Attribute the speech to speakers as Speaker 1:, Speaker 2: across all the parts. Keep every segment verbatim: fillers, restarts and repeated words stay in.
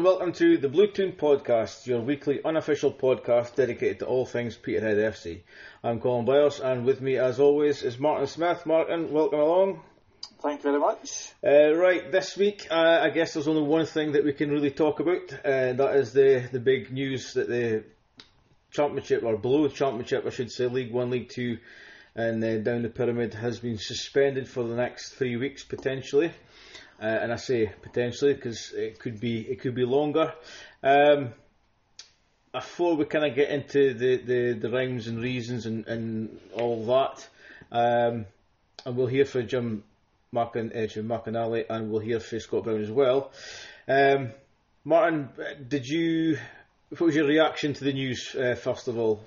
Speaker 1: welcome to the Blue Toon Podcast, your weekly unofficial podcast dedicated to all things Peterhead F C. I'm Colin Byers, and with me as always is Martin Smith. Martin, welcome along.
Speaker 2: Thank you very much.
Speaker 1: Uh, right, this week uh, I guess there's only one thing that we can really talk about, and that is the, the big news that the Championship, or below the Championship I should say, League One, League Two and uh, down the pyramid has been suspended for the next three weeks potentially. Uh, and I say potentially because it could be it could be longer. Um, before we kind of get into the, the, the rhymes and reasons and, and all that, um, and we'll hear from Jim Mackin, uh, Jim McInally, and we'll hear from Scott Brown as well. Um, Martin, did you? What was your reaction to the news? Uh, first of all,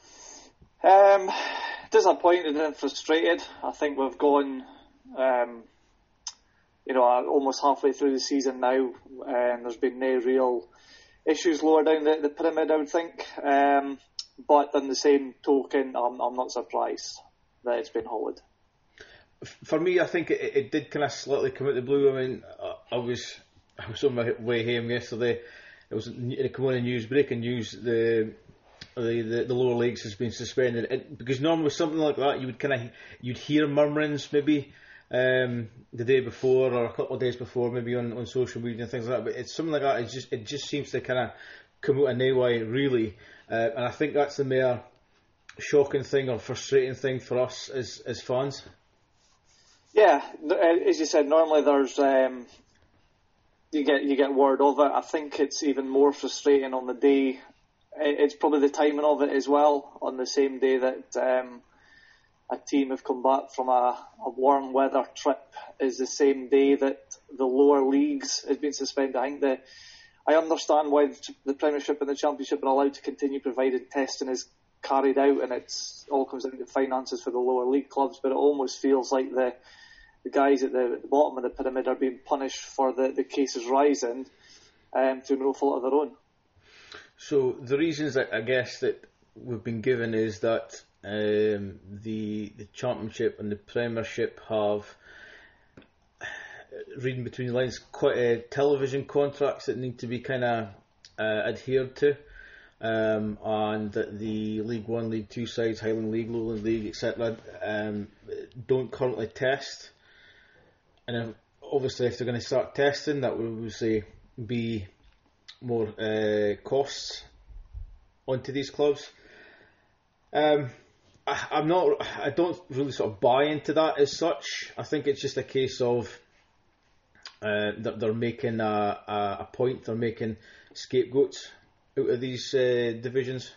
Speaker 2: um, disappointed and frustrated. I think we've gone. Um, You know, almost halfway through the season now, and there's been no real issues lower down the, the pyramid, I would think. Um, but on the same token, I'm, I'm not surprised that it's been halted.
Speaker 1: For me, I think it, it did kind of slightly come out of the blue. I mean, I, I was I was on my way home yesterday. It was it came on the news, breaking news. The the, the, the lower leagues has been suspended, it, because normally with something like that, you would kind of you'd hear murmurings maybe. Um, the day before or a couple of days before, maybe on, on social media and things like that. But it's something like that. It just it just seems to kind of come out of nowhere, really. Uh, and I think that's the more shocking thing or frustrating thing for us as as fans.
Speaker 2: Yeah, as you said, normally there's um, you get you get word of it. I think it's even more frustrating on the day. It's probably the timing of it as well. On the same day that. Um, A team have come back from a, a warm weather trip is the same day that the lower leagues has been suspended. I think the, I understand why the Premiership and the Championship are allowed to continue provided testing is carried out, and it's all comes down to finances for the lower league clubs. But it almost feels like the the guys at the, the bottom of the pyramid are being punished for the, the cases rising um, through no fault of their own.
Speaker 1: So the reasons that I guess that we've been given is that. Um, the the Championship and the Premiership have, reading between the lines, quite uh, television contracts that need to be kind of uh, adhered to, um, and that the League One, League Two sides, Highland League, Lowland League, et cetera, um, don't currently test. And if, obviously, if they're going to start testing, that would obviously be more uh, costs onto these clubs. Um, I, I'm not. I don't really sort of buy into that as such. I think it's just a case of uh, that they're making a, a, a point. They're making scapegoats out of these uh, divisions.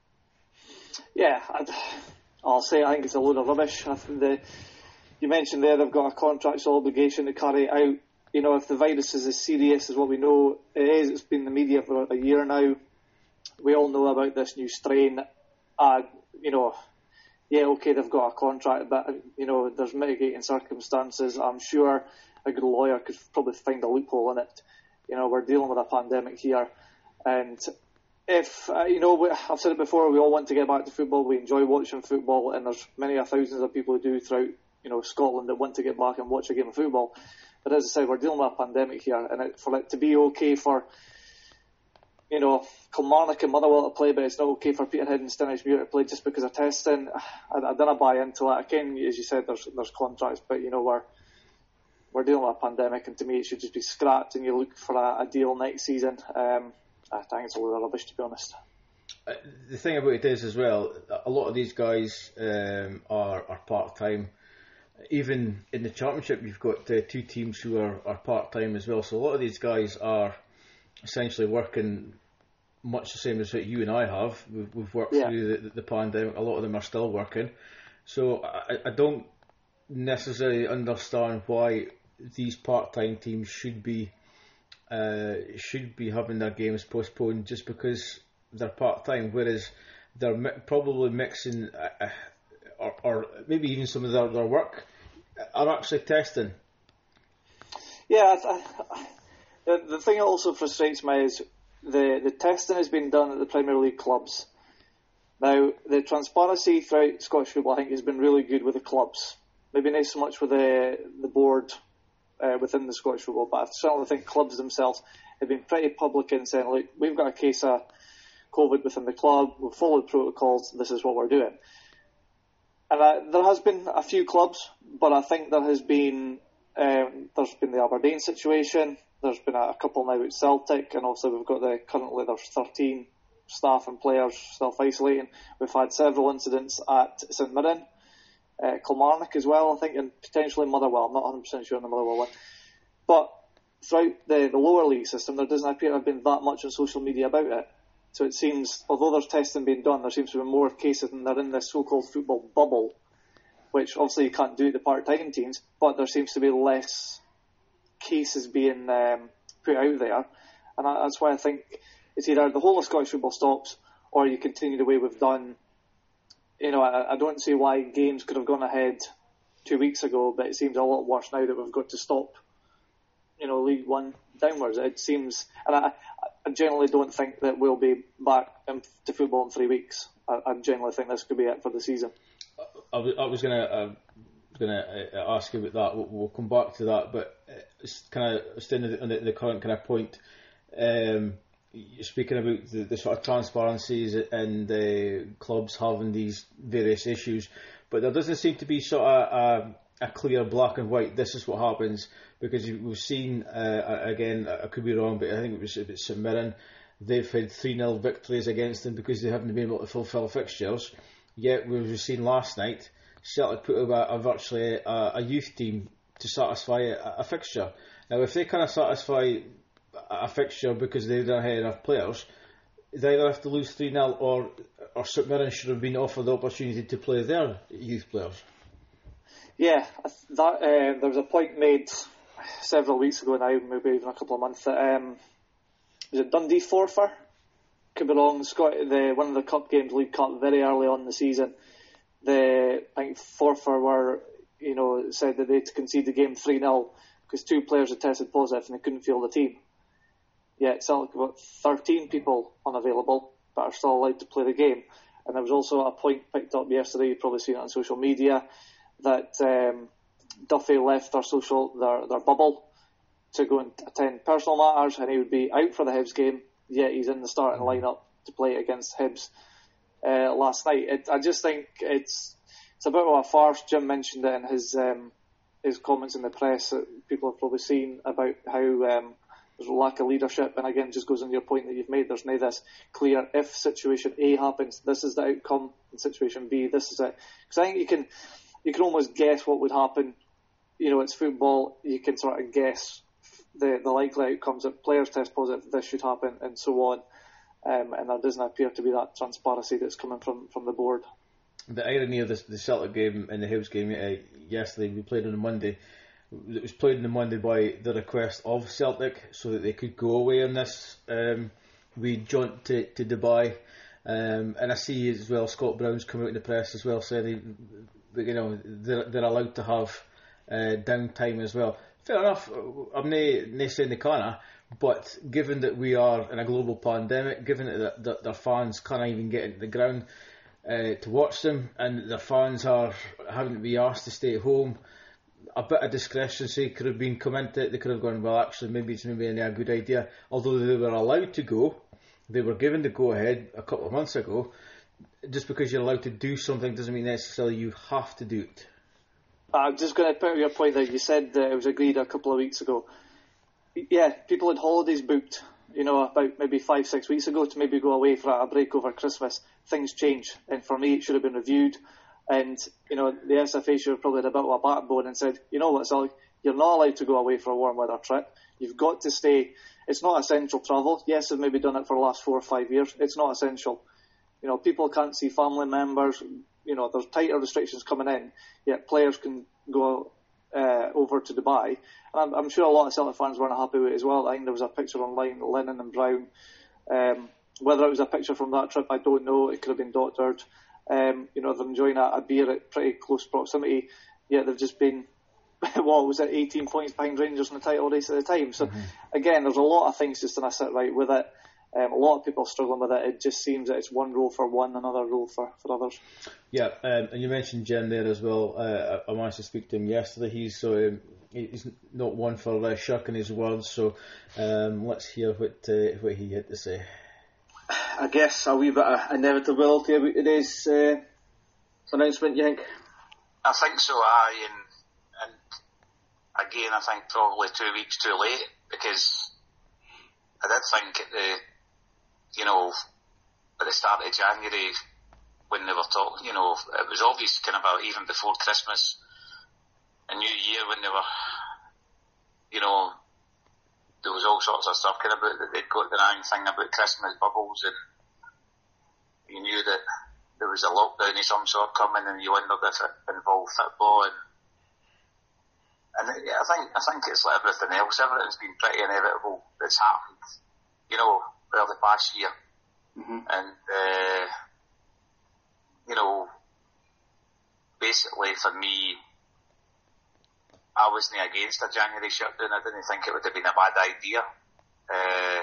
Speaker 2: Yeah, I'd, I'll say I think it's a load of rubbish. I think the, you mentioned there they've got a contractual obligation to carry it out. You know, if the virus is as serious as what we know it is, it's been in the media for a year now. We all know about this new strain. Uh, you know, yeah, okay, they've got a contract, but, you know, there's mitigating circumstances. I'm sure a good lawyer could probably find a loophole in it. You know, we're dealing with a pandemic here. And if, uh, you know, we, I've said it before, we all want to get back to football. We enjoy watching football, and there's many thousands of people who do throughout, you know, Scotland that want to get back and watch a game of football. But as I said, we're dealing with a pandemic here, and it, for it to be okay for, you know, Kilmarnock and Motherwell to play, but it's not okay for Peterhead and Stinishmuir to play just because of testing. I, I don't buy into it. Again, as you said, there's there's contracts, but you know we're we're dealing with a pandemic, and to me it should just be scrapped, and you look for a, a deal next season. Um, I think it's a load of rubbish, to be honest.
Speaker 1: Uh, the thing about it is as well, a lot of these guys um, are are part time. Even in the Championship, you've got uh, two teams who are, are part time as well. So a lot of these guys are essentially working much the same as what you and I have. We've, we've worked yeah. through the, the pandemic. A lot of them are still working. So I, I don't necessarily understand why these part-time teams should be uh, should be having their games postponed just because they're part-time, whereas they're mi- probably mixing, uh, or, or maybe even some of their, their work are actually testing.
Speaker 2: Yeah, I, I, the, the thing that also frustrates me is the, the testing has been done at the Premier League clubs. Now, the transparency throughout Scottish football, I think, has been really good with the clubs. Maybe not so much with the the board uh, within the Scottish football, but I certainly think clubs themselves. had been pretty public in saying, look, we've got a case of COVID within the club, we've followed protocols, this is what we're doing. And uh, there has been a few clubs, but I think there has been, um, there's been the Aberdeen situation, there's been a, a couple now at Celtic, and also we've got the, currently there's thirteen staff and players self-isolating. We've had several incidents at St Mirren, uh, Kilmarnock as well, I think, and potentially Motherwell. I'm not one hundred percent sure on the Motherwell one. But throughout the, the lower league system, there doesn't appear to have been that much on social media about it. So it seems, although there's testing being done, there seems to be more cases and they're in this so-called football bubble, which obviously you can't do at the part-time teams, but there seems to be less cases being um, put out there. And that's why I think it's either the whole of Scottish football stops or you continue the way we've done. You know, I, I don't see why games could have gone ahead two weeks ago, but it seems a lot worse now that we've got to stop, you know, League One downwards. It seems, and I, I generally don't think that we'll be back to football in three weeks. I, I generally think this could be it for the season.
Speaker 1: I, I was going to uh, gonna ask you about that. We'll, we'll come back to that, but it's kind of staying on the, the current kind of point. Um, Speaking about the, the sort of transparencies and uh, clubs having these various issues, but there doesn't seem to be sort of a, a clear black and white, this is what happens, because we've seen, uh, again, I could be wrong, but I think it was about St Mirren, they've had three nil victories against them because they haven't been able to fulfil fixtures, yet we've seen last night, Celtic put up a, a virtually a, a youth team to satisfy a, a fixture. Now if they kind of satisfy a fixture because they don't have enough players, they either have to lose three nil or, or St Mirren should have been offered the opportunity to play their youth players. Yeah,
Speaker 2: that uh, there was a point made several weeks ago now, maybe even a couple of months, that um, was it Dundee Forfar? Could be wrong. Scott, the, one of the cup games, League Cup, very early on in the season, the I think Forfar were, you know, said that they had to concede the game three nil because two players had tested positive and they couldn't field the team. Yet Celtic have got thirteen people unavailable but are still allowed to play the game. And there was also a point picked up yesterday, you've probably seen it on social media, that um, Duffy left their social their, their bubble to go and attend personal matters, and he would be out for the Hibs game, yet he's in the starting lineup to play against Hibs uh, last night. It, I just think it's it's a bit of a farce. Jim mentioned it in his um, his comments in the press that people have probably seen about how um, there's a lack of leadership, and again, just goes on your point that you've made. There's no this clear, if situation A happens, this is the outcome, and situation B, this is it. Because I think you can, you can almost guess what would happen. You know, it's football. You can sort of guess the the likely outcomes. If players test positive, this should happen, and so on. Um, and there doesn't appear to be that transparency that's coming from, from the board.
Speaker 1: The irony of the, the Celtic game and the Hibs game uh, yesterday, we played on a Monday. It was played on the Monday by the request of Celtic so that they could go away on this um, wee jaunt to, to Dubai. Um, and I see as well Scott Brown's come out in the press as well saying they, you know, they're, they're allowed to have uh, downtime as well. Fair enough, I'm not saying they can't, but given that we are in a global pandemic, given that, that their fans can't even get into the ground uh, to watch them, and their fans are having to be asked to stay at home, a bit of discretion say could have been come into it. They could have gone, well, actually, maybe it's maybe a good idea. Although they were allowed to go, they were given the go-ahead a couple of months ago. Just because you're allowed to do something doesn't mean necessarily you have to do it.
Speaker 2: I'm just going to put your point there. You said that it was agreed a couple of weeks ago. Yeah, people had holidays booked, you know, about maybe five, six weeks ago to maybe go away for a break over Christmas. Things change, and for me, it should have been reviewed. And, you know, the S F A should have probably had a bit of a backbone and said, you know what, Sally, you're not allowed to go away for a warm weather trip. You've got to stay. It's not essential travel. Yes, they've maybe done it for the last four or five years. It's not essential. You know, people can't see family members. You know, there's tighter restrictions coming in, yet players can go uh, over to Dubai. And I'm, I'm sure a lot of Celtic fans weren't happy with it as well. I think there was a picture online, Lennon and Brown. Um, whether it was a picture from that trip, I don't know. It could have been doctored. Um, you know, they're enjoying a, a beer at pretty close proximity, yet they've just been, what was it, eighteen points behind Rangers in the title race at the time. So, mm-hmm. Again, there's a lot of things just to sit right with it. Um, a lot of people are struggling with it. It just seems that it's one rule for one, another rule for, for others.
Speaker 1: Yeah, um, and you mentioned Jim there as well. Uh, I managed to speak to him yesterday. He's so um, he's not one for uh, shirking his words. So um, let's hear what uh, what he had to say.
Speaker 2: I guess a wee bit of inevitability about today's uh, announcement, you think?
Speaker 3: I think so, aye, and, and again, I think probably two weeks too late, because I did think at the, you know, at the start of January, when they were talking, you know, it was obvious kind of about even before Christmas and New Year, when they were, you know, there was all sorts of stuff kind of about that they'd got the wrong thing about Christmas bubbles, and you knew that there was a lockdown of some sort coming, and you wondered if it involved football. And and yeah, I think I think it's like everything else. Everything's been pretty inevitable that's happened, you know, over the past year.
Speaker 2: Mm-hmm.
Speaker 3: And uh, you know, basically for me, I wasn't against a January shutdown. I didn't think it would have been a bad idea. Uh,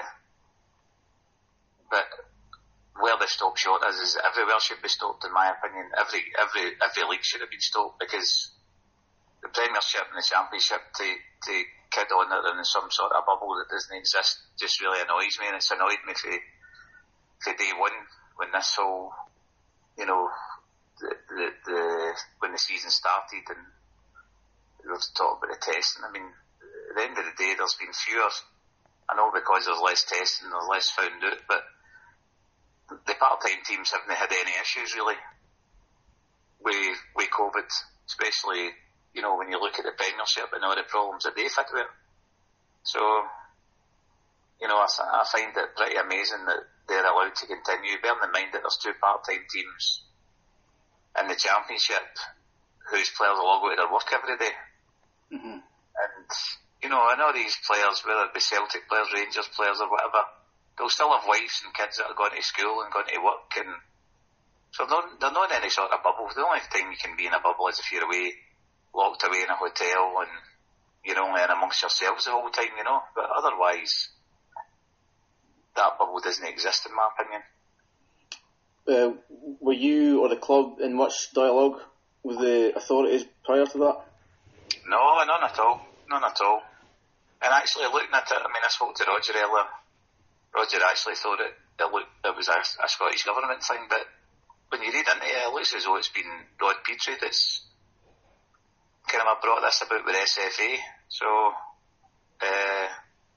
Speaker 3: but where the stop short is, is everywhere should be stopped, in my opinion. Every every every league should have been stopped, because the Premiership and the Championship to, to kid on it in some sort of bubble that doesn't exist just really annoys me, and it's annoyed me for, for day one when this whole, you know, the, the, the when the season started and we were talking about the testing. I mean, at the end of the day, there's been fewer. I know because there's less testing, there's less found out, but the part-time teams haven't had any issues really with with COVID, especially, you know, when you look at the Premiership and all the problems that they had with it. So, you know, I, I find it pretty amazing that they're allowed to continue. Bearing in mind that there's two part-time teams in the Championship whose players will all go to their work every day.
Speaker 2: Mm-hmm.
Speaker 3: And, you know, I know these players, whether it be Celtic players, Rangers players or whatever, they'll still have wives and kids that are going to school and going to work, and so they're not, they're not in any sort of bubble. The only time you can be in a bubble is if you're away, locked away in a hotel, and you're only in amongst yourselves the whole time, you know. But otherwise, that bubble doesn't exist, in my opinion.
Speaker 2: Uh, were you or the club in much dialogue with the authorities prior to that?
Speaker 3: No, none at all. None at all. And actually, looking at it, I mean, I spoke to Roger earlier. Roger actually thought it, it, looked, it was a, a Scottish Government thing, but when you read into it, it looks as though it's been Rod Petrie that's kind of brought this about with S F A. So, uh,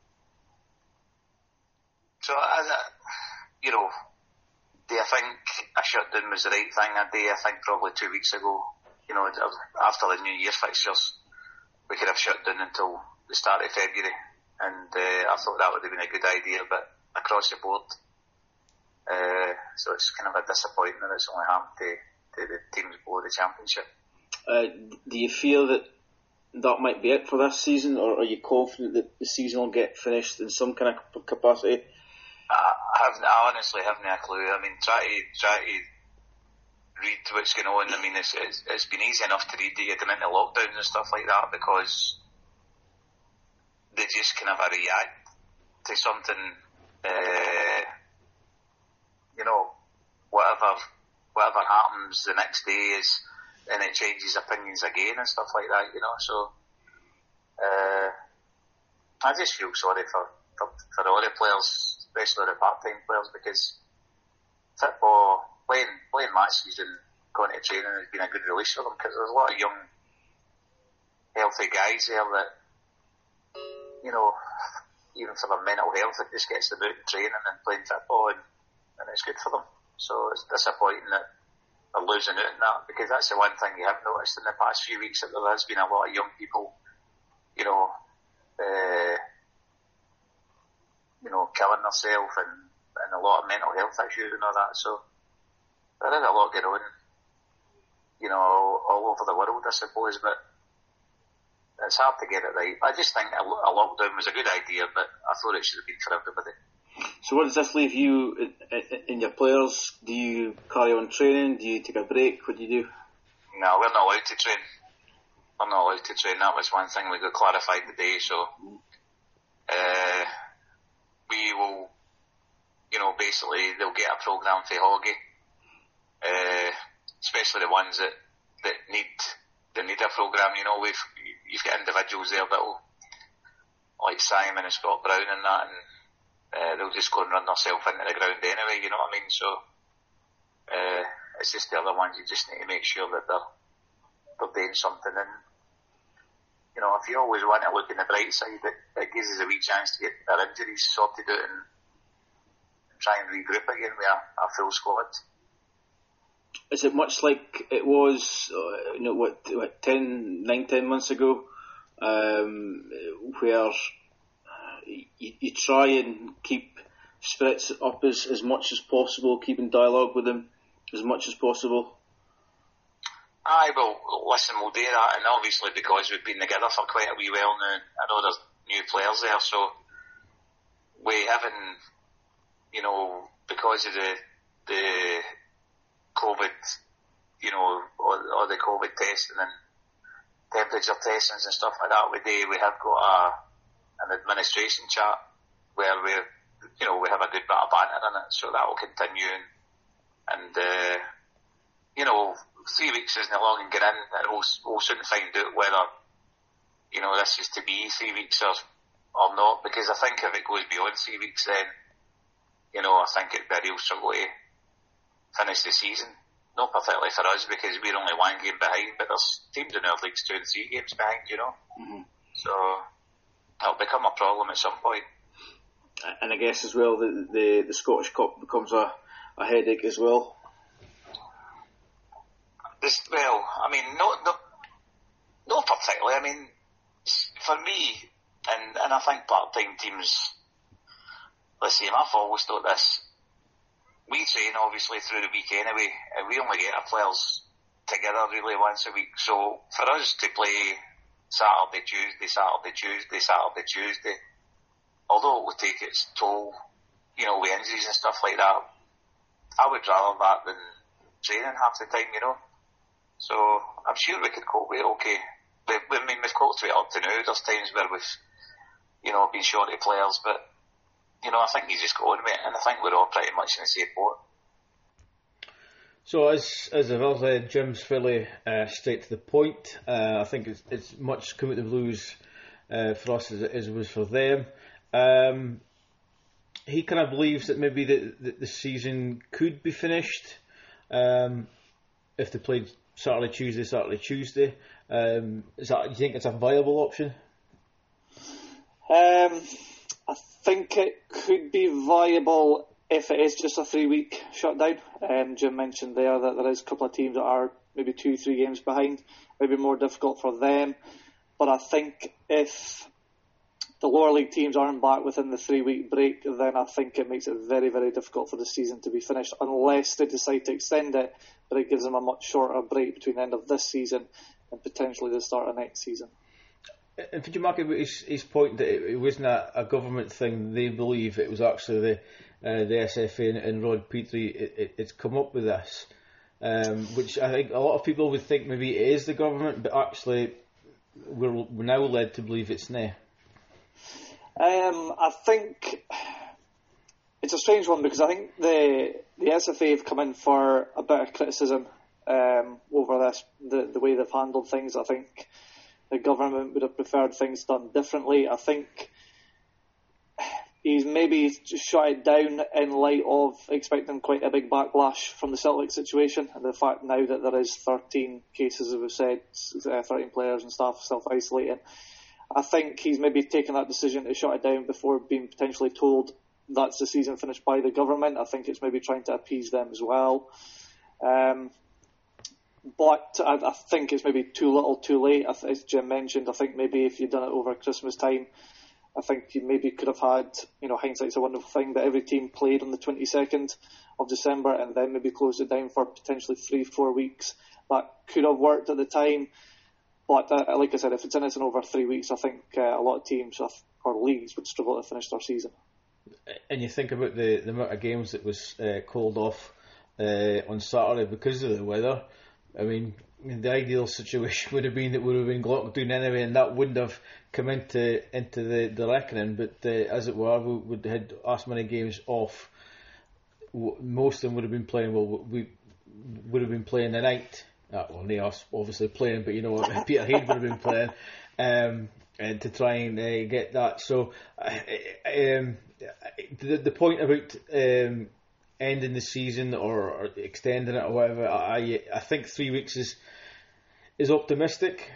Speaker 3: so I, you know, do I think a shutdown was the right thing? I do. I think probably two weeks ago, you know, after the New Year fixtures, we could have shut down until the start of February, and uh, I thought that would have been a good idea, but across the board, uh, so it's kind of a disappointment that it's only happened to, to the teams below the Championship. Uh,
Speaker 2: do you feel that that might be it for this season, or are you confident that the season will get finished in some kind of capacity?
Speaker 3: I, haven't, I honestly haven't a clue. I mean, try to try to read what's going on. I mean, it's, it's it's been easy enough to read that you come into lockdowns and stuff like that, because they just kind of react to something. Uh, you know, whatever whatever happens the next day is, and it changes opinions again and stuff like that, you know. So uh, I just feel sorry for, for, for all the players, especially the part-time players, because football, playing, playing matches and going to training has been a good release for them, because there's a lot of young, healthy guys there that, you know, even for their mental health, it just gets them out in training and playing football, and, and it's good for them. So it's disappointing that they're losing out on that, because that's the one thing you have noticed in the past few weeks, that there has been a lot of young people, you know, uh, you know, killing themselves, and, and a lot of mental health issues and all that. So there is a lot going on, you know, all, all over the world, I suppose, but it's hard to get it right. I just think a, a lockdown was a good idea, but I thought it should have been for everybody.
Speaker 2: So what does this leave you in, in your players? Do you carry on training? Do you take a break? What do you do?
Speaker 3: No, we're not allowed to train. We're not allowed to train. That was one thing we got clarified today. So uh, we will, you know, basically they'll get a programme for Hoggy, uh, especially the ones that, that need the media programme, you know, we've you've got individuals there that'll, like Simon and Scott Brown and that, and uh, they'll just go and run themselves into the ground anyway, you know what I mean? So uh, it's just the other ones, you just need to make sure that they're, they're doing something. And, you know, if you always want to look on the bright side, it, it gives us a wee chance to get our injuries sorted out and, and try and regroup again with a, a full squad.
Speaker 4: Is it much like it was, uh, you know, what, what, ten, nine, ten months ago, um, where you, you try and keep spirits up as, as much as possible, keep in dialogue with them as much as possible?
Speaker 3: Aye, well, listen, we'll do that, and obviously because we've been together for quite a wee while now, I know there's new players there, so we haven't, you know, because of the the COVID, you know, all, all the COVID testing and temperature testings and stuff like that we do, we have got a, an administration chat where we, you know, we have a good bit of banter in it, so that will continue, and, and uh, you know, three weeks isn't long and get in, and we'll, we'll soon find out whether, you know, this is to be three weeks or, or not, because I think if it goes beyond three weeks then, you know, I think it'd be a real struggle to finish the season. Not particularly for us because we're only one game behind, but there's teams in our leagues two and three games behind, you know. Mm-hmm. So it'll become a problem at some point.
Speaker 4: And I guess as well the the, the Scottish Cup becomes a, a headache as well.
Speaker 3: This, well, I mean, not not not particularly. I mean, for me, and and I think part-time teams, let's see, I've always thought this. We train obviously through the week anyway, and we only get our players together really once a week. So for us to play Saturday, Tuesday, Saturday, Tuesday, Saturday, Tuesday, although it will take its toll, you know, with injuries and stuff like that, I would rather that than training half the time, you know. So I'm sure we could cope with it okay. We, we, I mean, we've coped with it up to now. There's times where we've, you know, been short of players, but you know, I think you just go on with it, and I think we're all pretty much in the same boat.
Speaker 1: So, as as I've all said, Jim's fairly uh, straight to the point. Uh, I think it's it's much come out the blues uh, for us as it, as it was for them. Um, he kind of believes that maybe the, the, the season could be finished um, if they played Saturday, Tuesday, Saturday, Tuesday. Um, is that, do you think it's a viable option?
Speaker 2: Um. I think it could be viable if it is just a three-week shutdown. Um, Jim mentioned there that there is a couple of teams that are maybe two, three games behind. Maybe more difficult for them. But I think if the lower league teams aren't back within the three-week break, then I think it makes it very, very difficult for the season to be finished, unless they decide to extend it, but it gives them a much shorter break between the end of this season and potentially the start of next season.
Speaker 1: And could you mark his, his point that it, it wasn't a, a government thing? They believe it was actually the uh, the S F A and, and Rod Petrie. It, it, it's come up with this, um, which I think a lot of people would think maybe it is the government, but actually we're, we're now led to believe it's not.
Speaker 2: Um, I think it's a strange one because I think the the S F A have come in for a bit of criticism um, over this, the the way they've handled things. I think the government would have preferred things done differently. I think he's maybe just shut it down in light of expecting quite a big backlash from the Celtic situation and the fact now that there is thirteen cases, as we've said, uh, thirteen players and staff self-isolating. I think he's maybe taken that decision to shut it down before being potentially told that's the season finished by the government. I think it's maybe trying to appease them as well. Um, But I, I think it's maybe too little, too late. As Jim mentioned, I think maybe if you'd done it over Christmas time, I think you maybe could have had, you know, hindsight's a wonderful thing, but every team played on the twenty-second of December and then maybe closed it down for potentially three, four weeks. That could have worked at the time. But uh, like I said, if it's in it in over three weeks, I think uh, a lot of teams or leagues would struggle to finish their season.
Speaker 1: And you think about the, the amount of games that was uh, called off uh, on Saturday because of the weather. I mean, the ideal situation would have been that we would have been locked down anyway, and that wouldn't have come into into the, the reckoning. But uh, as it were, we would have had as many games off. Most of them would have been playing. Well, we would have been playing the night uh, well, not us obviously playing, but you know, Peterhead would have been playing, um, and to try and uh, get that. So, uh, um, the the point about um, ending the season or, or extending it or whatever, I I think three weeks is is optimistic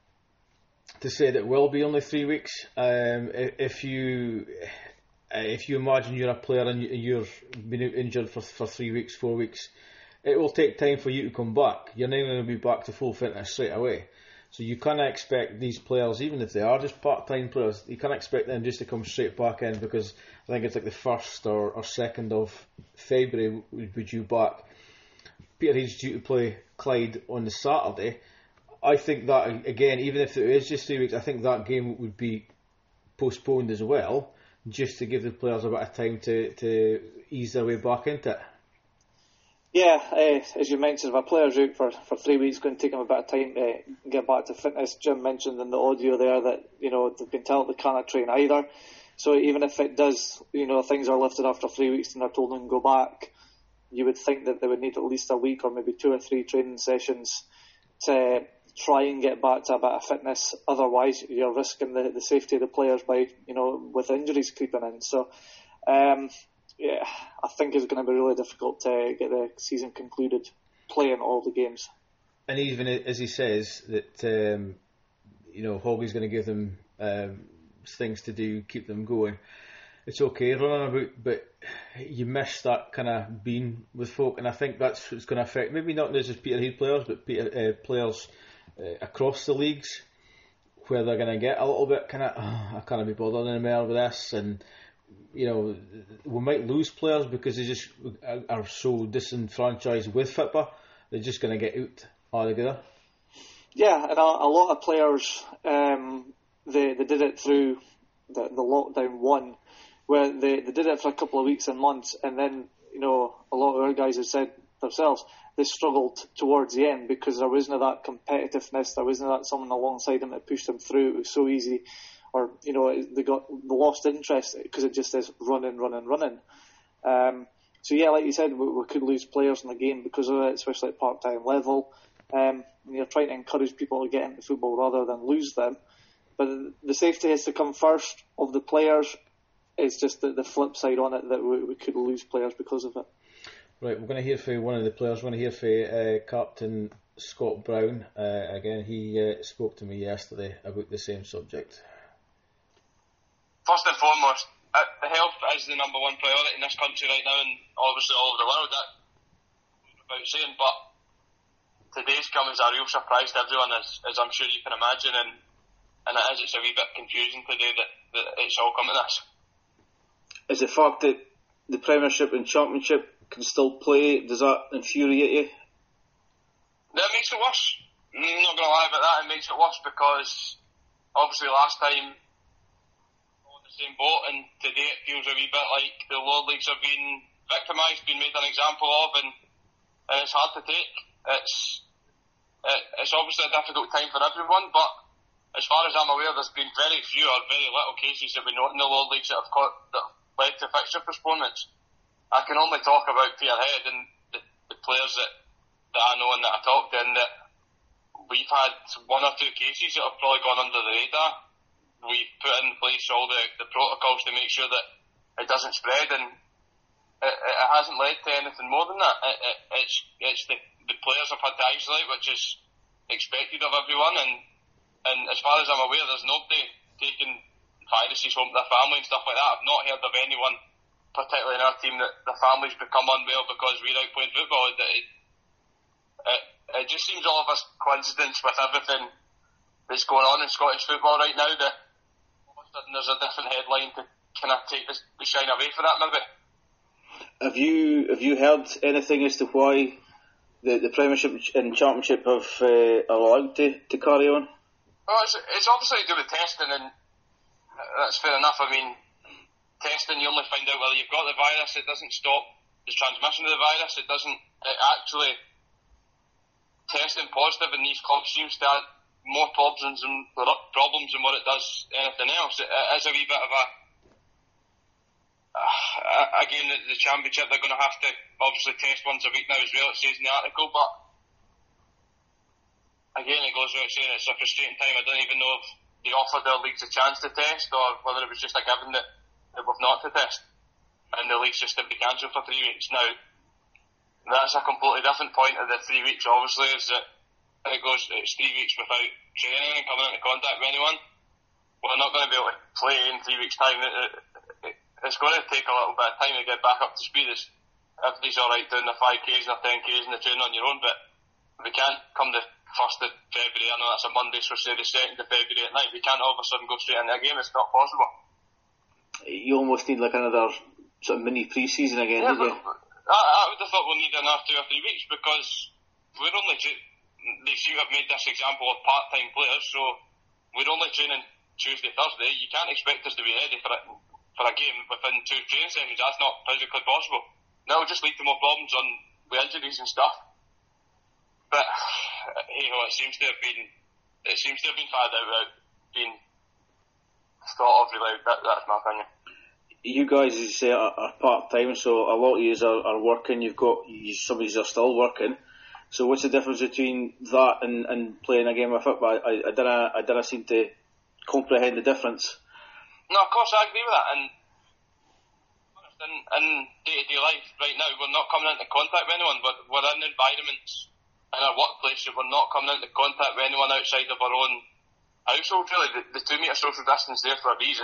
Speaker 1: to say that it will be only three weeks. Um, if you if you imagine you're a player and you've been injured for for three weeks, four weeks, it will take time for you to come back. You're not going to be back to full fitness straight away. So you can't expect these players, even if they are just part-time players, you can't expect them just to come straight back in, because I think it's like the first or, or second of February would be due back. Peterhead's due to play Clyde on the Saturday. I think that, again, even if it is just three weeks, I think that game would be postponed as well, just to give the players a bit of time to, to ease their way back into it.
Speaker 2: Yeah, uh, as you mentioned, if a player's out for, for three weeks, it's going to take them a bit of time to get back to fitness. Jim mentioned in the audio there that, you know, they've been told they cannot train either. So even if it does, you know, things are lifted after three weeks and they're told them to go back, you would think that they would need at least a week or maybe two or three training sessions to try and get back to a bit of fitness. Otherwise, you're risking the, the safety of the players by, you know, with injuries creeping in. So, um, yeah, I think it's going to be really difficult to get the season concluded playing all the games.
Speaker 1: And even as he says that, um, you know, Hoggy's going to give them um, things to do, keep them going. It's okay running about, but you miss that kind of being with folk, and I think that's what's going to affect maybe not just Peterhead players, but Peter, uh, players uh, across the leagues, where they're going to get a little bit kind of, oh, I can't be bothered anymore with this, and you know, we might lose players because they just are so disenfranchised with F I B A. They're just going to get out altogether.
Speaker 2: Yeah, and a, a lot of players, um, they they did it through the, the lockdown one, where they, they did it for a couple of weeks and months, and then, you know, a lot of our guys have said themselves they struggled towards the end because there wasn't that competitiveness, there wasn't that someone alongside them that pushed them through. It was so easy. Or, you know, they got they lost interest because it just is running, running, running. Um, so, yeah, like you said, we, we could lose players in the game because of it, especially at part-time level. Um, and you're trying to encourage people to get into football rather than lose them. But the safety has to come first of the players. It's just the, the flip side on it that we, we could lose players because of it.
Speaker 1: Right, we're going to hear from one of the players. We're going to hear from uh, Captain Scott Brown. Uh, again, he uh, spoke to me yesterday about the same subject.
Speaker 5: First and foremost, uh, the health is the number one priority in this country right now, and obviously all over the world. That without saying, but today's come as a real surprise to everyone, as, as I'm sure you can imagine, and and it is, it's a wee bit confusing today that, that it's all come to this.
Speaker 4: Is the fact that the Premiership and Championship can still play, does that infuriate you?
Speaker 5: That makes it worse. I'm not going to lie about that. It makes it worse because obviously last time same boat, and today it feels a wee bit like the lower leagues are being victimised, being made an example of, and, and it's hard to take. It's it, it's obviously a difficult time for everyone, but as far as I'm aware, there's been very few or very little cases that we know in the lower leagues that have caught, that have led to fixture postponements. I can only talk about Peterhead and the, the players that, that I know and that I talked to, and that we've had one or two cases that have probably gone under the radar. We've put in place all the, the protocols to make sure that it doesn't spread, and it, it hasn't led to anything more than that. It, it, it's it's the, the players have had to isolate, which is expected of everyone, and, and as far as I'm aware, there's nobody taking viruses home to their family and stuff like that. I've not heard of anyone, particularly in our team, that their families become unwell because we're out playing football. It, it, it just seems all of a coincidence with everything that's going on in Scottish football right now that and there's a different headline to kind of take the, the shine away for that maybe.
Speaker 4: Have you have you heard anything as to why the, the Premiership and Championship have uh, allowed to, to carry on?
Speaker 5: Well, it's, it's obviously to do with testing, and that's fair enough. I mean, testing, you only find out whether you've got the virus. It doesn't stop the transmission of the virus. It doesn't it actually testing positive in these clubs seems to add more problems and problems than what it does anything else. It, it is a wee bit of a uh, again the, the Championship, they're going to have to obviously test once a week now as well, it says in the article, but again, it goes without saying it's a frustrating time. I don't even know if they offered their leagues a chance to test or whether it was just a given that, that we've not to test. And the league's just to be cancelled for three weeks. Now, that's a completely different point of the three weeks, obviously, is that it goes, it's three weeks without training and coming into contact with anyone. We're not going to be able to play in three weeks' time. It, it, it, it's going to take a little bit of time to get back up to speed. It's, everybody's alright doing the five Ks and the ten Ks and the training on your own, but we can't come the first of February, I know that's a Monday, so say the second of February at night, we can't all of a sudden go straight into a game. It's not possible.
Speaker 4: You almost need like another sort of mini pre-season again,
Speaker 5: yeah,
Speaker 4: don't you?
Speaker 5: I, I would have thought we'll need another two or three weeks because we're only tra- they seem to have made this example of part-time players, so we're only training Tuesday, Thursday. You can't expect us to be ready for a, for a game within two training sessions. That's not physically possible. That will just lead to more problems on with injuries and stuff. But hey ho, it seems to have been it seems to have been fired out without being thought of really. That, that's my opinion.
Speaker 4: You guys, as you say, are, are part-time, so a lot of you are, are working. You've got you, some of you are still working. So what's the difference between that and, and playing a game of football? I, I didn't I didn't seem to comprehend the difference.
Speaker 5: No, of course I agree with that. And in, in day-to-day life right now, we're not coming into contact with anyone. We're, we're in environments in our workplace, so we're not coming into contact with anyone outside of our own household. Really, the, the two metre social distance there for a reason.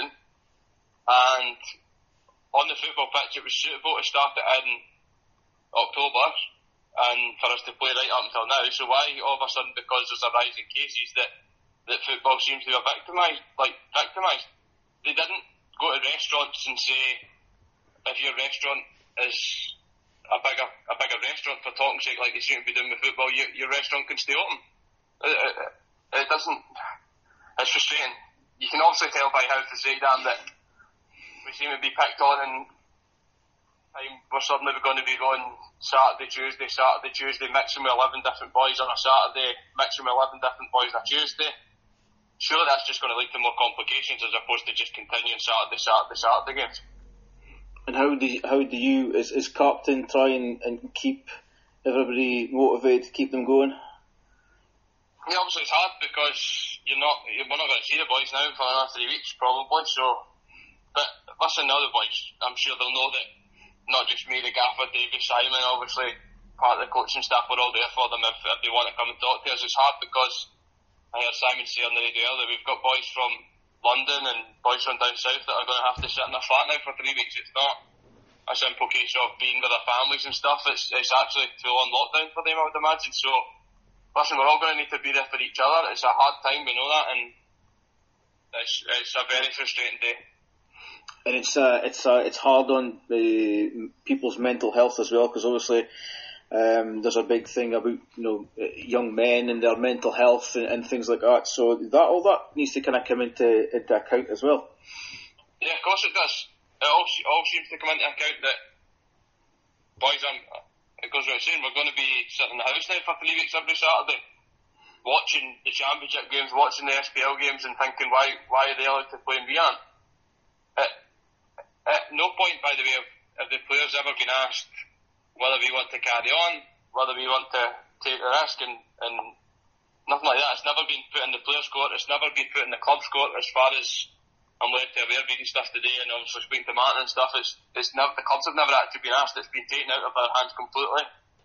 Speaker 5: And on the football pitch, it was suitable to start it in October and for us to play right up until now. So why all of a sudden, because there's a rise in cases, that, that football seems to be victimised? Like victimised. They didn't go to restaurants and say, if your restaurant is a bigger a bigger restaurant for talking sake, like they seem to be doing with football, your, your restaurant can stay open. It, it, it doesn't. It's frustrating. You can obviously tell by how to say that that we seem to be picked on, and time we're suddenly going to be going Saturday, Tuesday, Saturday, Tuesday, mixing with eleven different boys on a Saturday, mixing with eleven different boys on a Tuesday. Surely that's just going to lead to more complications as opposed to just continuing Saturday, Saturday, Saturday games.
Speaker 4: And how do you, how do you as, as captain, try and, and keep everybody motivated, keep them going?
Speaker 5: Yeah, obviously it's hard because you're not, you're, we're not going to see the boys now for another three weeks probably. So, but listen, the other boys, I'm sure they'll know that not just me, the gaffer, Davey, Simon, obviously part of the coaching staff, we're all there for them if, if they want to come and talk to us. It's hard because I heard Simon say on the radio earlier, we've got boys from London and boys from down south that are going to have to sit in their flat now for three weeks. It's not a simple case of being with their families and stuff. It's it's actually full on lockdown for them, I would imagine. So, listen, we're all going to need to be there for each other. It's a hard time, we know that, and it's it's a very frustrating day.
Speaker 4: And it's uh, it's uh, it's hard on uh, people's mental health as well, because obviously um, there's a big thing about you know young men and their mental health and, and things like that. So that all that needs to kind of come into into account as well.
Speaker 5: Yeah, of course it does. It all all seems to come into account that boys, I'm, it goes without saying, we're going to be sitting in the house now for three weeks every Saturday, watching the Championship games, watching the S P L games, and thinking why why are they allowed to play and we aren't. At, at no point, by the way, have, have the players ever been asked whether we want to carry on, whether we want to take the risk, and, and nothing like that. It's never been put in the players' court, it's never been put in the club's court as far as I'm led to aware reading stuff today, and obviously speaking to Martin and stuff. It's it's never, the clubs have never actually been asked. It's been taken out of their hands completely.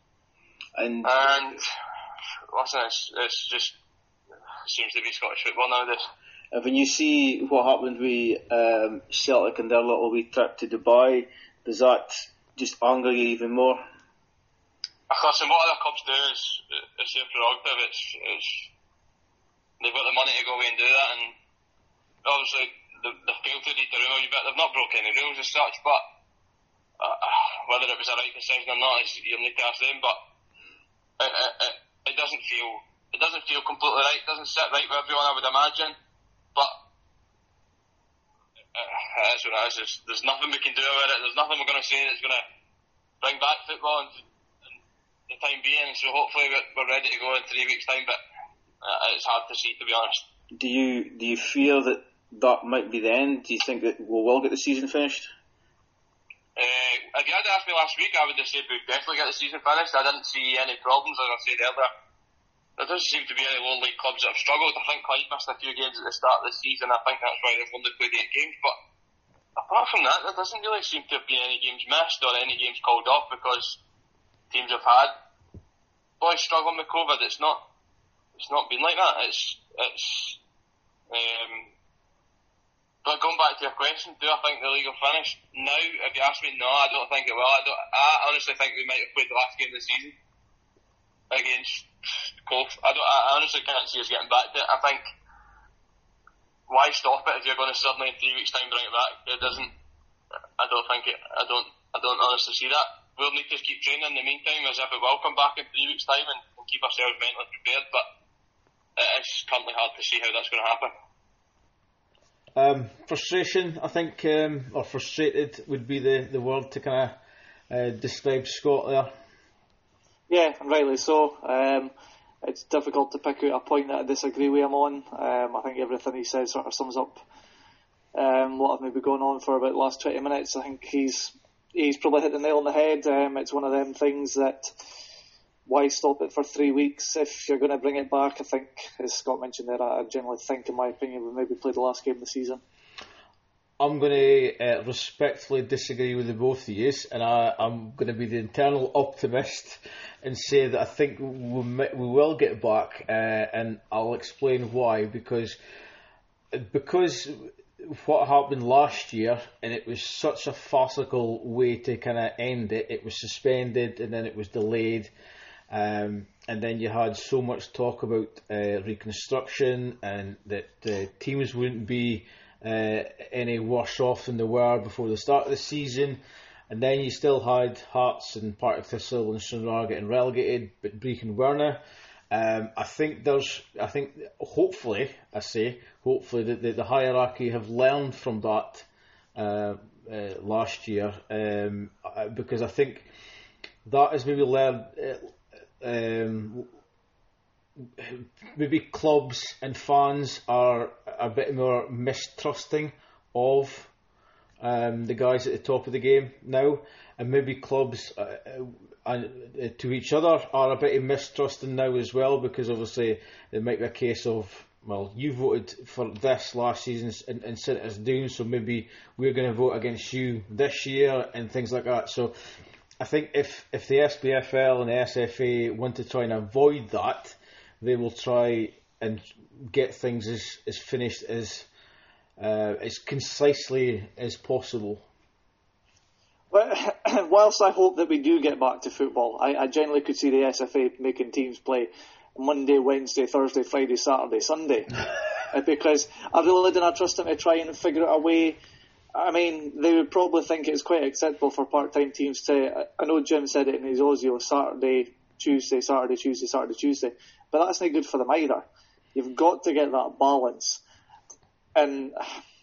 Speaker 5: And, and listen, it's, it's just it seems to be Scottish football nowadays.
Speaker 4: And when you see what happened with um, Celtic and their little wee trip to Dubai, does that just anger you even more?
Speaker 5: Listen, what other clubs do is it's their prerogative. It's, it's they've got the money to go away and do that, and obviously they've failed to read the rules a bit. They've not broken any rules as such, but uh, whether it was a right decision or not, is you'll need to ask them. But it, it, it, it doesn't feel it doesn't feel completely right. It doesn't sit right with everyone, I would imagine. But uh, that's what it is. There's, there's nothing we can do about it. There's nothing we're going to say that's going to bring back football in, in the time being. So hopefully we're, we're ready to go in three weeks' time. But uh, it's hard to see, to be honest. Do
Speaker 4: you do you fear that that might be the end? Do you think that we will get the season finished?
Speaker 5: Uh, if you had asked me last week, I would have said we'd definitely get the season finished. I didn't see any problems, as I said earlier. there doesn't seem to be any lower league clubs that have struggled. I think Clyde missed a few games at the start of the season. I think that's why they've only played eight games. But apart from that, there doesn't really seem to have been any games missed or any games called off because teams have had boys struggling with COVID. It's not. It's not been like that. It's. It's. Um, but going back to your question, do I think the league will finish? Now, if you ask me, no, I don't think it will. I, don't, I honestly think we might have played the last game of the season against Cove. I, don't, I honestly can't see us getting back to it. I think, why stop it if you're going to suddenly in three weeks' time bring it back? It doesn't. I don't think it. I don't. I don't honestly see that. We'll need to keep training in the meantime, as if it will come back in three weeks' time, and, and keep ourselves mentally prepared. But it's currently hard to see how that's going to happen.
Speaker 1: Um, frustration, I think, um, or frustrated would be the, the word to kind of uh, describe Scott there.
Speaker 2: Yeah, rightly so. Um, it's difficult to pick out a point that I disagree with him on. Um, I think everything he says sort of sums up um, what I've maybe gone on for about the last twenty minutes. I think he's he's probably hit the nail on the head. Um, it's one of them things that, why stop it for three weeks if you're going to bring it back? I think, as Scott mentioned there, I generally think, in my opinion, we maybe play the last game of the season.
Speaker 1: I'm going to uh, respectfully disagree with the both of you, and I, I'm going to be the internal optimist and say that I think we, we will get back, uh, and I'll explain why. Because because what happened last year, and it was such a farcical way to kind of end it. It was suspended, and then it was delayed. Um, and then you had so much talk about uh, reconstruction and that uh, teams wouldn't be uh, any worse off than they were before the start of the season. And then you still had Hearts and Partick Thistle and Stranraer getting relegated, but Brechin and Werner. Um, I think there's, I think hopefully, I say, hopefully that the, the hierarchy have learned from that uh, uh, last year, um, because I think that has maybe learned. Uh, Um, maybe clubs and fans are a bit more mistrusting of um, the guys at the top of the game now, and maybe clubs uh, uh, to each other are a bit mistrusting now as well, because obviously it might be a case of, well, you voted for this last season and, and sent us down, so maybe we're going to vote against you this year and things like that. So I think if, if the S B F L and the S F A want to try and avoid that, they will try and get things as, as finished as uh, as concisely as possible.
Speaker 2: Well, whilst I hope that we do get back to football, I, I genuinely could see the S F A making teams play Monday, Wednesday, Thursday, Friday, Saturday, Sunday, because I really didn't trust them to try and figure out a way. I mean, they would probably think it's quite acceptable for part-time teams to, I know Jim said it in his Ozio, Saturday, Tuesday, Saturday, Tuesday, Saturday, Tuesday, but that's not good for them either. You've got to get that balance. And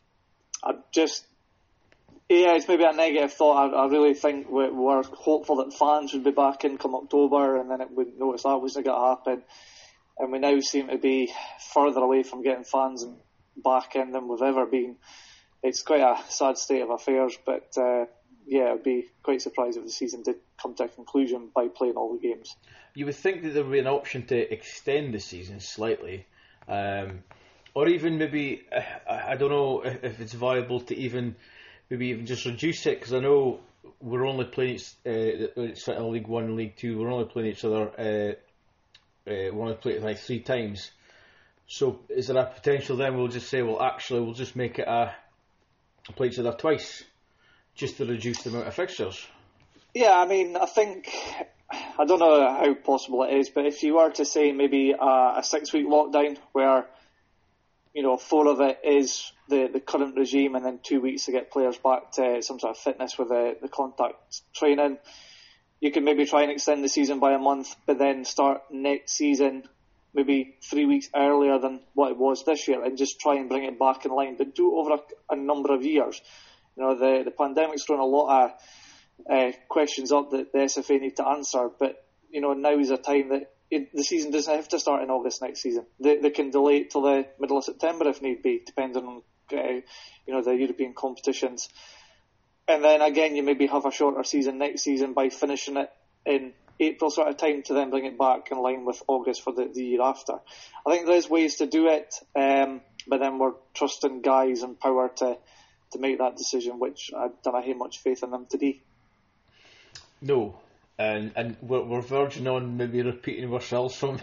Speaker 2: I just, yeah, it's maybe a negative thought. I, I really think we, we're hopeful that fans would be back in come October, and then it would notice that wasn't going to happen. And we now seem to be further away from getting fans back in than we've ever been. It's quite a sad state of affairs, but uh, yeah, I'd be quite surprised if the season did come to a conclusion by playing all the games.
Speaker 1: You would think that there would be an option to extend the season slightly, um, or even maybe, uh, I don't know if it's viable to even maybe even just reduce it, because I know we're only playing each, uh, it's League One and League Two, we're only playing each other, uh, uh, we're only playing it like three times. So is there a potential then we'll just say, well, actually, we'll just make it a play each other twice, just to reduce the amount of fixtures?
Speaker 2: Yeah, I mean, I think, I don't know how possible it is, but if you were to say maybe a, a six-week lockdown where, you know, four of it is the, the current regime and then two weeks to get players back to some sort of fitness with the, the contact training, you could maybe try and extend the season by a month, but then start next season maybe three weeks earlier than what it was this year, and just try and bring it back in line, but do it over a, a number of years. You know, the, the pandemic's thrown a lot of uh, questions up that the S F A need to answer, but, you know, now is a time that it, the season doesn't have to start in August next season. They, they can delay it till the middle of September if need be, depending on, uh, you know, the European competitions. And then again, you maybe have a shorter season next season by finishing it in April sort of time to then bring it back in line with August for the, the year after. I think there's ways to do it, um, but then we're trusting guys and power to, to make that decision, which I don't have much faith in them to do.
Speaker 1: No, and and we're, we're verging on maybe repeating ourselves from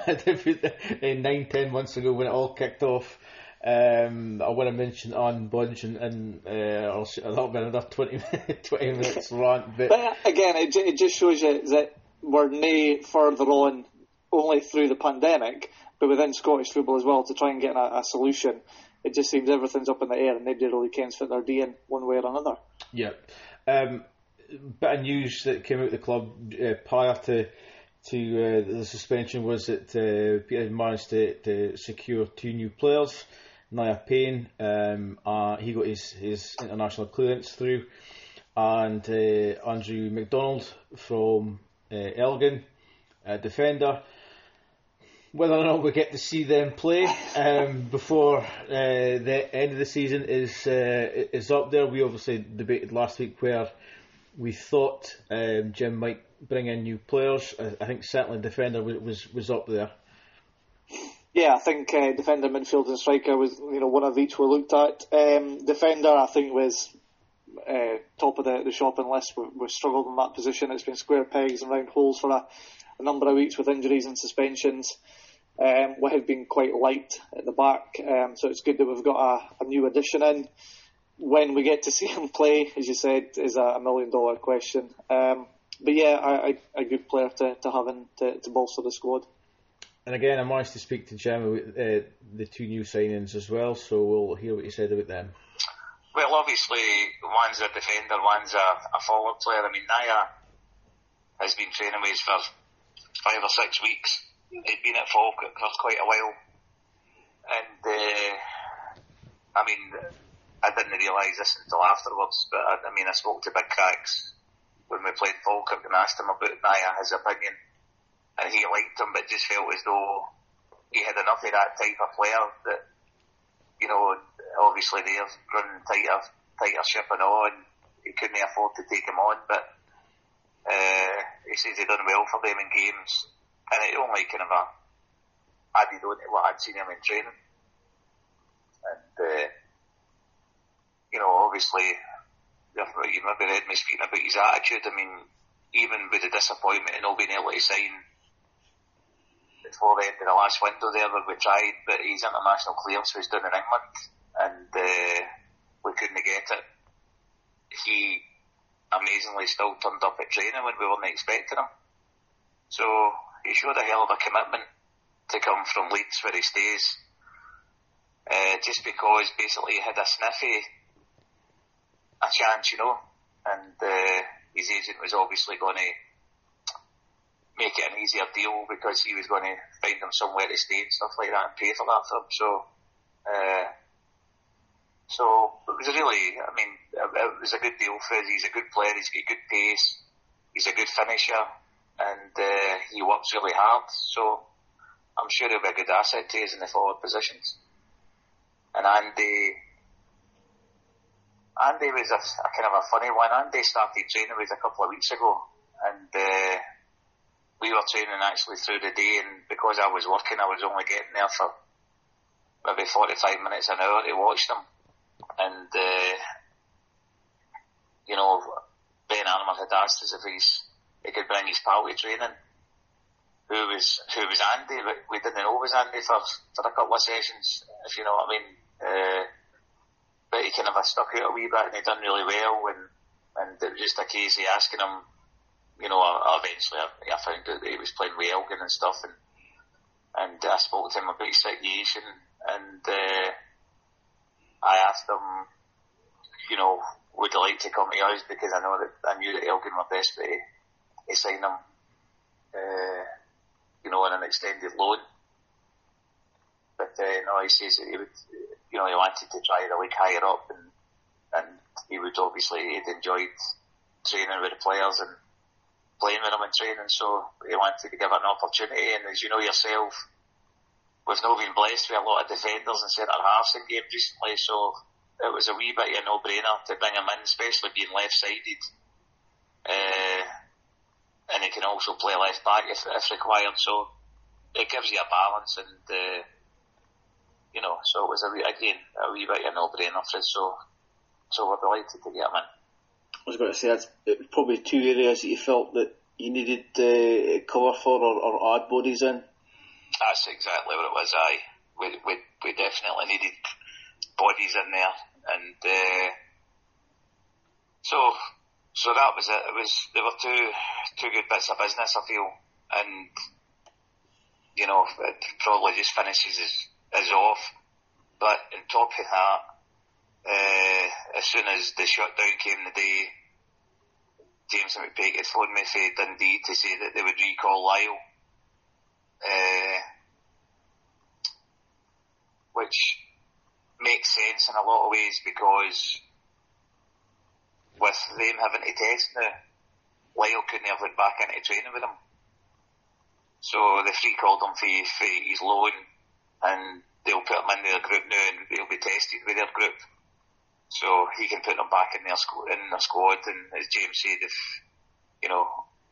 Speaker 1: nine, ten months ago when it all kicked off. Um, I want to mention Anne Budge and, and uh, I'll, that'll be another twenty, twenty minutes rant. But,
Speaker 2: but again, it, it just shows you that we're nay further on only through the pandemic, but within Scottish football as well, to try and get a, a solution. It just seems everything's up in the air and nobody really cares what they're doing one way or another.
Speaker 1: Yeah. Um, bit of news that came out of the club uh, prior to to uh, the suspension was that uh, Peter had managed to, to secure two new players. Nia Payne, um, uh, he got his, his international clearance through, and uh, Andrew McDonald from uh, Elgin, a defender. Whether or not we get to see them play um, before uh, the end of the season is uh, is up there. We obviously debated last week where we thought um, Jim might bring in new players. I, I think certainly defender was, was was up there.
Speaker 2: Yeah, I think uh, defender, midfield and striker was, you know, one of each we looked at. Um, defender, I think, was uh, top of the, the shopping list. We, we struggled in that position. It's been square pegs and round holes for a, a number of weeks with injuries and suspensions. Um, we have been quite light at the back, um, so it's good that we've got a, a new addition in. When we get to see him play, as you said, is a, a million dollar question. Um, but yeah, I, I, a good player to, to have in to, to bolster the squad.
Speaker 1: And again, I managed to speak to Jim about uh, the two new signings as well, so we'll hear what he said about them.
Speaker 3: Well, obviously, one's a defender, one's a, a forward player. I mean, Nia has been training with us for five or six weeks. He'd been at Falkirk for quite a while. And, uh, I mean, I didn't realise this until afterwards, but I, I mean, I spoke to Big Cracks when we played Falkirk and asked him about Nia, his opinion. And he liked him, but just felt as though he had enough of that type of player that, you know, obviously they're running tighter, tighter ship and all, and he couldn't afford to take him on, but uh, he says he done well for them in games, and it only kind of a added on to what I'd seen him in training. And, uh, you know, obviously, you maybe read me speaking about his attitude. I mean, even with the disappointment of not being able to sign before the end of the last window there, where we tried, but his international clearance was done in England, and uh, we couldn't get it. He amazingly still turned up at training when we weren't expecting him. So he showed a hell of a commitment to come from Leeds, where he stays, uh, just because basically he had a sniffy a chance, you know, and uh, his agent was obviously going to make it an easier deal because he was going to find him somewhere to stay and stuff like that and pay for that for him. So, uh, so it was really, I mean, it, it was a good deal for us. He's a good player. He's got good pace. He's a good finisher, and uh, he works really hard. So I'm sure he'll be a good asset to us in the forward positions. And Andy, Andy was a, a kind of a funny one. Andy started training with us a couple of weeks ago, and uh, we were training actually through the day, and because I was working, I was only getting there for maybe forty-five minutes, an hour to watch them. And, uh, you know, Ben Armour had asked us if he's, he could bring his pal to training, who was who was Andy, but we didn't know it was Andy for, for a couple of sessions, if you know what I mean. Uh, but he kind of stuck out a wee bit, and he done really well, and, and it was just a case of asking him. You know, eventually I, I found out that he was playing with Elgin and stuff, and and I spoke to him about his situation, and uh, I asked him, you know, would he like to come to us, because I know that I knew that Elgin were desperate to, to sign him, uh, you know, on an extended loan. But uh, no, he says that he would, you know, he wanted to try the league higher up, and and he would obviously he'd enjoyed training with the players and playing with them in training, so he wanted to give it an opportunity. And as you know yourself, we've not been blessed with a lot of defenders and centre halves in games recently, so it was a wee bit of a no-brainer to bring him in, especially being left-sided. Uh, and he can also play left back if, if required. So it gives you a balance, and uh, you know, so it was a wee, again a wee bit of a no-brainer for us. So, so we're delighted to get him in.
Speaker 4: I was going to say that's probably two areas that you felt that you needed uh, cover for or, or add bodies in.
Speaker 3: That's exactly what it was. Aye, we we we definitely needed bodies in there, and uh, so so that was it. It was there were two two good bits of business, I feel, and you know it probably just finishes as, as off. But on top of that, uh, as soon as the shutdown came the day, James McPake had phoned me from Dundee to say that they would recall Lyle. Uh, which makes sense in a lot of ways, because with them having to test now, Lyle couldn't have went back into training with them. So they free called him for, for his loan, and they'll put him in their group now, and he'll be tested with their group. So he can put them back in their, squ- in their squad, and as James said, if, you know,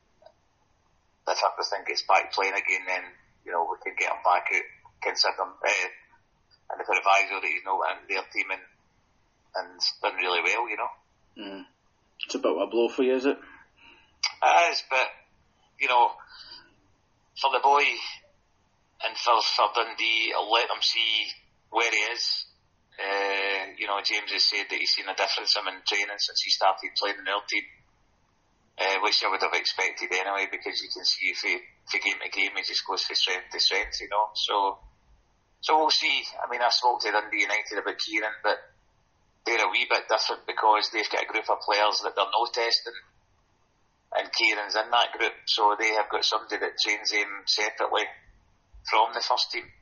Speaker 3: if everything gets back playing again, then, you know, we can get him back out, consider him, uh, and the proviso that he's not in their team and, and done really well, you know.
Speaker 4: Mm. It's a bit of a blow for you, is it?
Speaker 3: It is, but, you know, for the boy and for, for Dundee, I'll let him see where he is. Uh, you know, James has said that he's seen a difference in him in training since he started playing in our team. Uh, which I would have expected anyway, because you can see if he, if he game to game, he just goes from strength to strength, you know. So, so we'll see. I mean, I spoke to Dundee United about Kieran, but they're a wee bit different because they've got a group of players that they're no testing, and Kieran's in that group, so they have got somebody that trains him separately from the first team.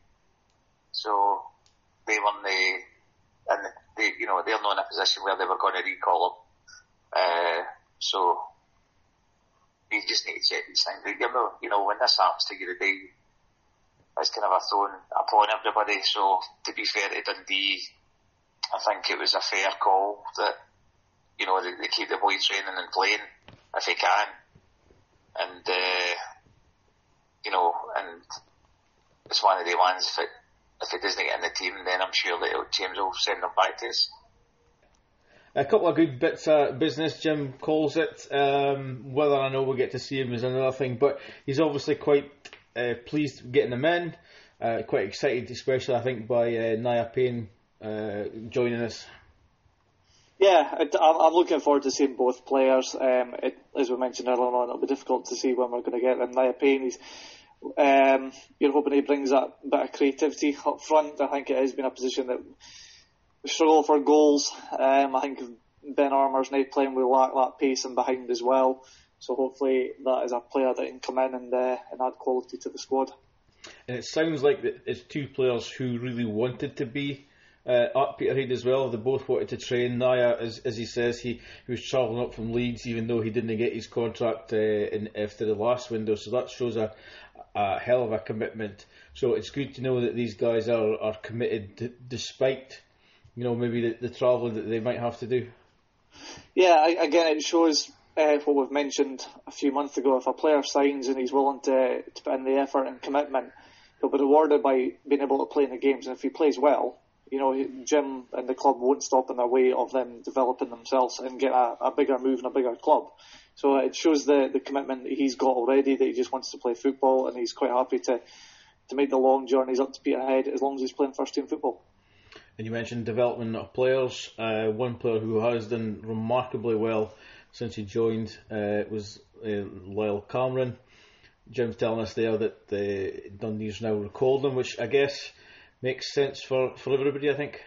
Speaker 3: So they were in the, and they, you know, they're not in a position where they were going to recall him. Uh, so. You just need to check these things. You know, you know, when this happens to you today, it's kind of a thrown upon everybody. So, to be fair to Dundee, I think it was a fair call that, you know, they, they keep the boy training and playing if he can. And, uh, you know, and it's one of the ones, if it, if it doesn't get in the team, then I'm sure that James will send them back to us.
Speaker 1: A couple of good bits of business, Jim calls it. Um, whether I know we'll get to see him is another thing, but he's obviously quite uh, pleased getting him in. Uh, quite excited, especially I think by uh, Nia Payne uh, joining us.
Speaker 2: Yeah, it, I'm looking forward to seeing both players. Um, it, as we mentioned earlier on, it'll be difficult to see when we're going to get them. Nia Payne, he's, um, you're hoping he brings that bit of creativity up front. I think it has been a position that we struggle for goals. Um, I think Ben Armour's now playing with lack that pace and behind as well. So hopefully that is a player that can come in and, uh, and add quality to the squad.
Speaker 1: And it sounds like it's two players who really wanted to be uh, at Peterhead as well. They both wanted to train. Nia, as, as he says, he, he was travelling up from Leeds even though he didn't get his contract uh, in, after the last window. So that shows a, a hell of a commitment. So it's good to know that these guys are, are committed d- despite... you know, maybe the, the travelling that they might have to do.
Speaker 2: Yeah, I, again, it shows uh, what we've mentioned a few months ago. If a player signs and he's willing to, to put in the effort and commitment, he'll be rewarded by being able to play in the games. And if he plays well, you know, Jim and the club won't stop in their way of them developing themselves and get a, a bigger move in a bigger club. So it shows the, the commitment that he's got already, that he just wants to play football, and he's quite happy to, to make the long journeys up to Peterhead as long as he's playing first team football.
Speaker 1: And you mentioned development of players. Uh, one player who has done remarkably well since he joined uh, was uh, Lyle Cameron. Jim's telling us there that uh, Dundee's now recalled him, which I guess makes sense for, for everybody, I think.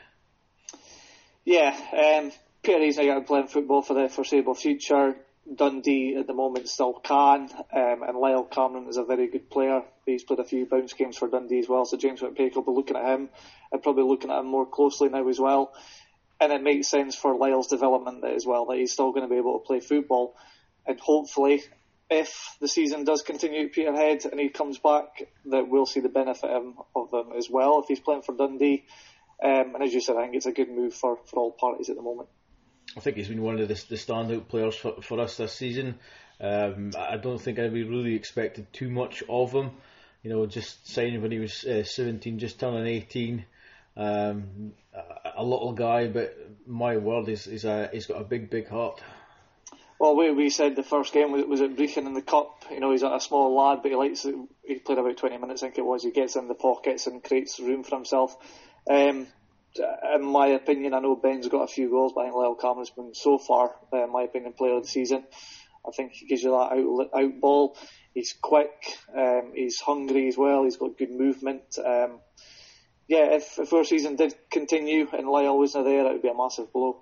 Speaker 2: Yeah, um, Peterhead's now going to play football for the foreseeable future. Dundee at the moment still can, um, and Lyle Cameron is a very good player. He's played a few bounce games for Dundee as well, so James McPake will be looking at him and probably looking at him more closely now as well. And it makes sense for Lyle's development as well, that he's still going to be able to play football. And hopefully, if the season does continue at Peterhead and he comes back, that we'll see the benefit of him, of him as well if he's playing for Dundee. Um, and as you said, I think it's a good move for, for all parties at the moment.
Speaker 1: I think he's been one of the, the standout players for, for us this season. Um, I don't think anybody really expected too much of him. You know, just signing when he was uh, seventeen, just turning eighteen. Um, a, a little guy, but my word, he's, he's, a, he's got a big, big heart.
Speaker 2: Well, we, we said the first game was, was at Brechin in the Cup. You know, he's a small lad, but he likes it. He played about twenty minutes, I think it was. He gets in the pockets and creates room for himself. Um, in my opinion, I know Ben's got a few goals, but I think Lyle Cameron's been so far, uh, in my opinion, player of the season. I think he gives you that out, out ball. He's quick. Um, he's hungry as well. He's got good movement. Um, yeah, if, if our season did continue and Lyle wasn't there, it would be a massive blow.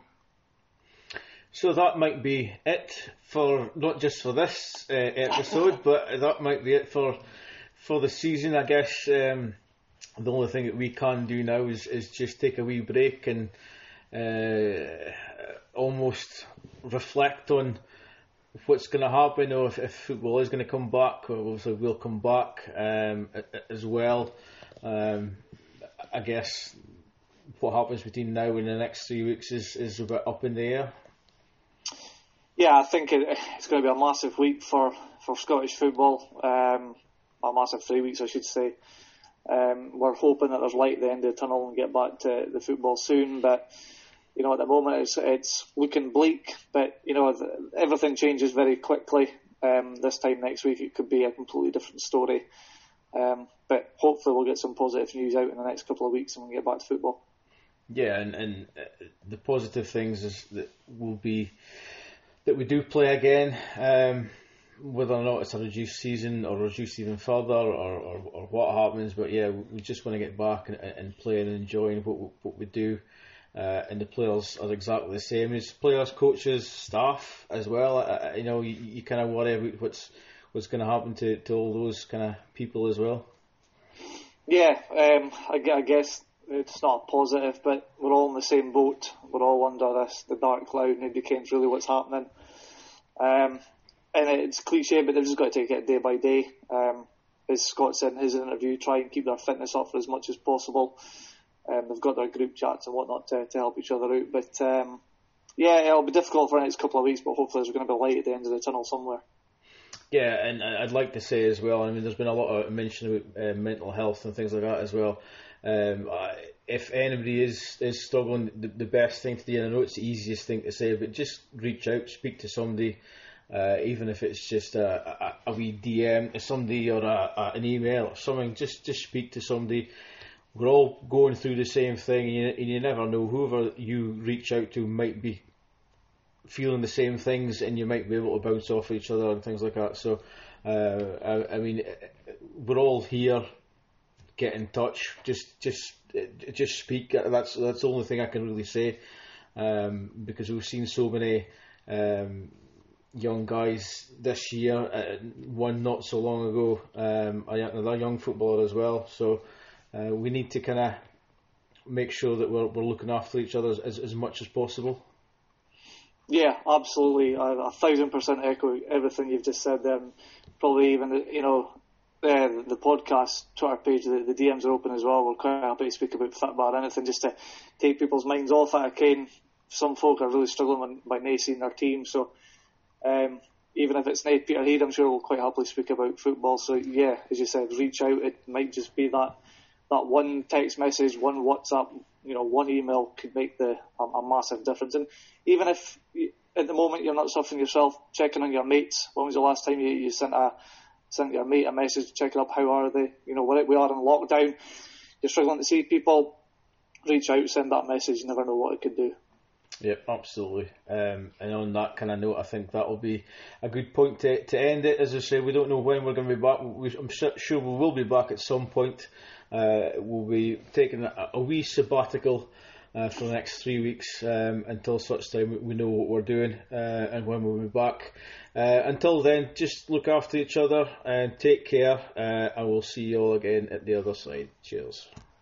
Speaker 1: So that might be it for, not just for this uh, episode, but that might be it for for the season. I guess um, the only thing that we can do now is, is just take a wee break and uh, almost reflect on what's going to happen, or if, if football is going to come back. Obviously, we'll come back um, as well. Um, I guess what happens between now and the next three weeks is, is a bit up in the air.
Speaker 2: Yeah, I think it, it's going to be a massive week for, for Scottish football. Um, a massive three weeks, I should say. Um, we're hoping that there's light at the end of the tunnel and get back to the football soon. But you know, at the moment it's it's looking bleak. But you know, everything changes very quickly. Um, this time next week, it could be a completely different story. Um, but hopefully, we'll get some positive news out in the next couple of weeks and we'll get back to football.
Speaker 1: Yeah, and and the positive things is that we'll be. that we do play again, um, whether or not it's a reduced season or reduced even further, or, or, or what happens. But yeah, we just want to get back and, and play and enjoying what we, what we do. Uh, and the players are exactly the same as players, coaches, staff as well. Uh, you know, you, you kind of worry about what's what's going to happen to, to all those kind of people as well. Yeah,
Speaker 2: um, I, I guess it's not positive, but we're all in the same boat. We're all under this the dark cloud. Nobody cares really what's happening. Um, and it's cliche, but they've just got to take it day by day. Um, as Scott said in his interview, try and keep their fitness up for as much as possible. Um, they've got their group chats and whatnot to, to help each other out. But um, yeah, it'll be difficult for the next couple of weeks, but hopefully there's going to be light at the end of the tunnel somewhere.
Speaker 1: Yeah, and I'd like to say as well, I mean, there's been a lot of mention about uh, mental health and things like that as well. Um, if anybody is, is struggling, the, the best thing to do, and I know it's the easiest thing to say, but just reach out, speak to somebody, uh, even if it's just a, a, a wee D M to somebody or a, a, an email or something, just, just speak to somebody. We're all going through the same thing, and you, and you never know, whoever you reach out to might be feeling the same things, and you might be able to bounce off each other and things like that. So, uh, I, I mean, we're all here. Get in touch. Just, just, just speak. That's that's the only thing I can really say, um, because we've seen so many um, young guys this year. Uh, one not so long ago, um, another young footballer as well. So uh, we need to kind of make sure that we're we're looking after each other as as much as possible.
Speaker 2: Yeah, absolutely. I a thousand percent echo everything you've just said there. And probably even, you know, uh, the podcast Twitter page, the, the D Ms are open as well. We're quite happy to speak about football or anything just to take people's minds off it. Again, some folk are really struggling by not seeing their team. So um, even if it's not Peterhead, I'm sure we'll quite happily speak about football. So yeah, as you said, reach out. It might just be that that one text message, one WhatsApp, you know, one email could make the a, a massive difference. And even if you, at the moment you're not suffering yourself, checking on your mates. When was the last time you, you sent a sent your mate a message checking up how are they? You know, we are in lockdown. You're struggling to see people. Reach out, send that message. You never know what it could do.
Speaker 1: Yeah, absolutely. Um, and on that kind of note, I think that will be a good point to to end it. As I say, we don't know when we're going to be back. We, I'm sure we will be back at some point. Uh, we'll be taking a, a wee sabbatical uh, for the next three weeks um, until such time we know what we're doing uh, and when we'll be back. Uh, until then, just look after each other and take care, uh, and we'll see you all again at the other side. Cheers.